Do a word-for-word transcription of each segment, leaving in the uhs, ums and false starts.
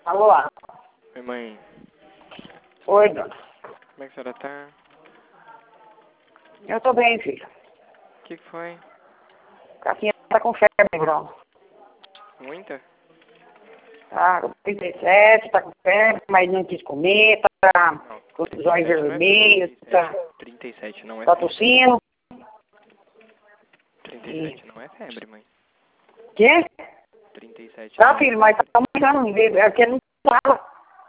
Alô? Oi, mãe. Oi, dona. Como é que a senhora tá? Eu tô bem, filho. O que, que foi? Caquinha tá com febre, Bruno. Muita? Tá com trinta e sete, tá com febre, mas não quis comer, tá Não, com os olhos vermelhos, tá, trinta e sete não é tá febre. tossindo. trinta e sete não é febre, mãe. Quê? trinta e sete Tá, não é filho, mas febre. tá aumentando, é porque não fala.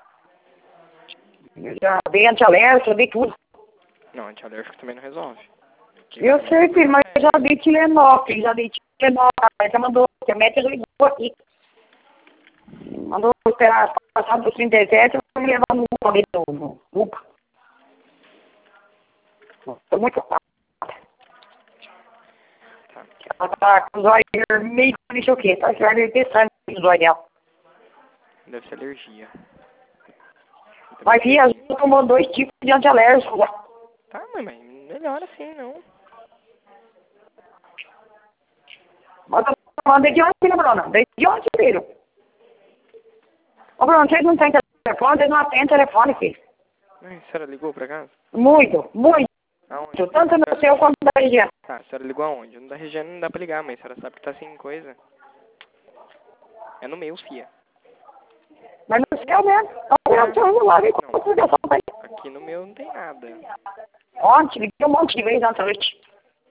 Eu já dei antialérgico, já dei tudo. Não, antialérgico também não resolve. Quem Eu resolve sei, é filho, a mas eu já febre. dei Tilenol, filho, já dei Tilenol, a já mandou, que a médica ligou aqui. Mandou esperar passar dos trinta e sete, eu vou me levar no ali no, no UPA. Tô muito ocupado. Tá. Ela tá com os olhos vermelhos, não sei o quê, tá? Você vai ver sangue nos olhos dela. Deve ser alergia. Eu também Mas, filha, tenho. ela tomou dois tipos de antialérgico já. Tá, mãe, mas melhor assim, não. Mas eu tô falando desde ontem, né, Bruna? Desde ontem, filho. Ô, Bruno, vocês não têm telefone, vocês não atendem telefone, filho. Mãe, a senhora ligou pra casa? Muito, muito. Aonde? Tanto no seu quanto da região. Tá, a senhora ligou aonde? No da região não dá pra ligar, mas a senhora sabe que tá sem coisa. É no meu, fia. Mas no seu mesmo. Olha o seu celular, vem com a ligação aí. Aqui no meu não tem nada. Ontem, liguei um monte de vezes à noite.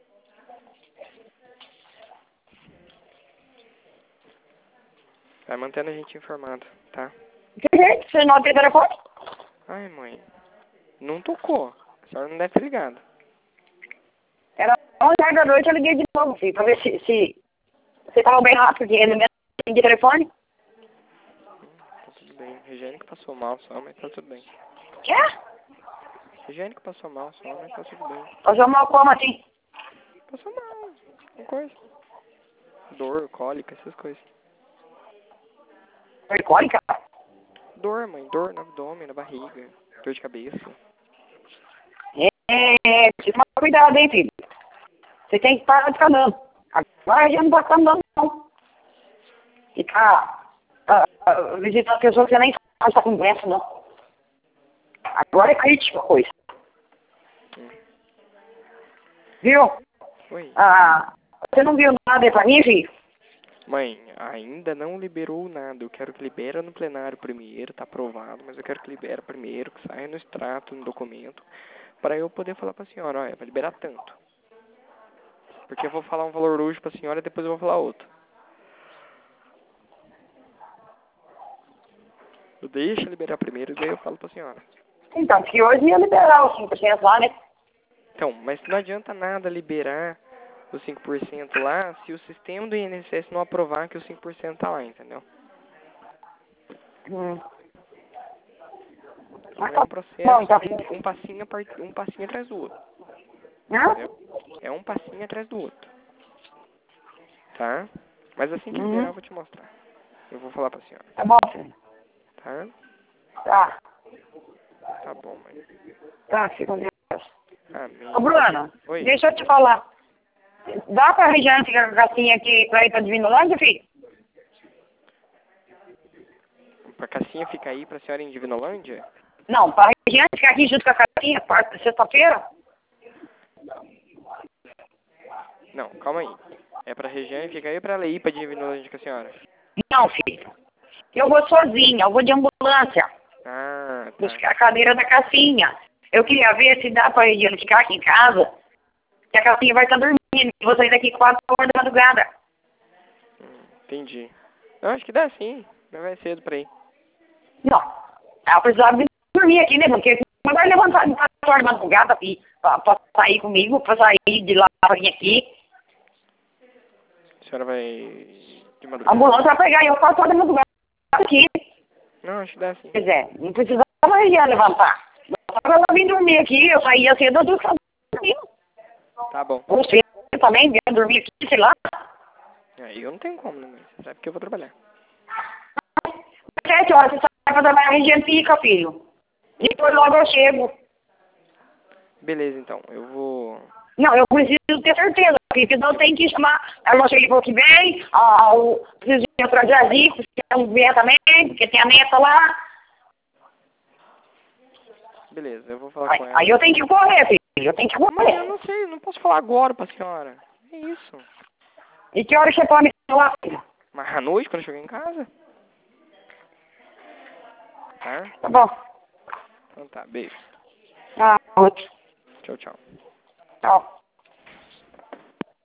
Vai mantendo a gente informado, tá? Que jeito? Você não tem telefone? Ai, mãe. Não tocou. A senhora não deve ter ligado. Era onze horas da noite, eu liguei de novo, filho, pra ver se, se você tava bem rápido, porque ele mesmo de telefone. Tá tudo bem. Regiane que passou mal só, mas tá tudo bem. Quê? Regiane que passou mal só, mas tá tudo bem. Fazer uma como assim? Passou mal. Uma coisa. Dor, cólica, essas coisas. Alcoólica? Dor, mãe. Dor no abdômen, na barriga. Dor de cabeça. É, precisa tomar cuidado, hein, filho. Você tem que parar de ficar dando. Agora já não pode ficar dando, não. Ficar ah, ah, visitando pessoas que você nem sabe se tá com doença, não. Agora é crítica a coisa. Hum. Viu? Oi. Ah, você não viu nada aí pra mim, filho? Mãe, ainda não liberou nada. Eu quero que libera no plenário primeiro, tá aprovado, mas eu quero que libera primeiro, que saia no extrato, no documento, para eu poder falar pra senhora, olha, vai liberar tanto. Porque eu vou falar um valor hoje pra senhora e depois eu vou falar outro. Eu deixo liberar primeiro e daí eu falo pra senhora. Então, que hoje ia liberar os cinco por cento lá, né? Então, mas não adianta nada liberar os cinco por cento lá se o sistema do I N S S não aprovar que o cinco por cento tá lá, entendeu? Hum. Então Mas é tá um bom, processo, então. um, um, passinho, a part- um passinho atrás do outro, Hã? entendeu? É um passinho atrás do outro, tá? Mas assim que liberar Uhum. eu vou te mostrar. Eu vou falar pra senhora, Tá bom, filho. tá? Tá. Tá bom, mãe. Tá, fica com Deus. Amém. Ô, Qualquer... Bruna, Oi. deixa eu te falar. Dá pra Regiane ficar com a gatinha aqui pra ir pra Divinolândia, filho? Pra Cassinha ficar aí pra senhora em Divinolândia? Não, pra Regiane ficar aqui junto com a gatinha, quarta, sexta-feira? Não, calma aí. É pra Regiane ficar aí pra ela ir pra Divinolândia com a senhora? Não, filho. Eu vou sozinha, eu vou de ambulância. Ah, tá. Buscar a cadeira da Cassinha. Eu queria ver se dá pra Regiane ficar aqui em casa. Que a Cassinha vai estar dormindo. E vou sair daqui quatro horas da madrugada. Hum, entendi. Não, acho que dá sim. Mas vai cedo pra ir. Não. Ela precisava vir dormir aqui, né? Porque não vai levantar de quatro horas da madrugada filho, pra, pra sair comigo, pra sair de lá pra vir aqui. A senhora vai de A madrugada? ambulância vai pegar eu quatro horas da madrugada aqui. Não, acho que dá sim. Quer dizer, não precisava mais já levantar. Só ela vir dormir aqui, eu saía cedo, eu dormia dormindo. Tá bom. Você também vem dormir aqui, sei lá. Aí eu não tenho como, né, mãe? Você sabe que eu vou trabalhar. Sete horas, você sai pra trabalhar em Regiane fica, filho. Depois logo eu chego. Beleza, então. Eu vou... Não, eu preciso ter certeza, filha, então eu tenho que chamar, ela não chegou que vem, ah, o preciso de entrar de Azico, se não vier também, porque tem a neta lá. Beleza, eu vou falar Aí, com ela. aí eu tenho que correr, filho, eu tenho que Mas eu correr. não sei, não posso falar agora pra senhora. É isso. E que hora você pode me falar, filho? Mas à noite, quando eu chegar em casa? Tá? Tá bom. Então tá, beijo. Ah, outro. Tchau, tchau. Tchau.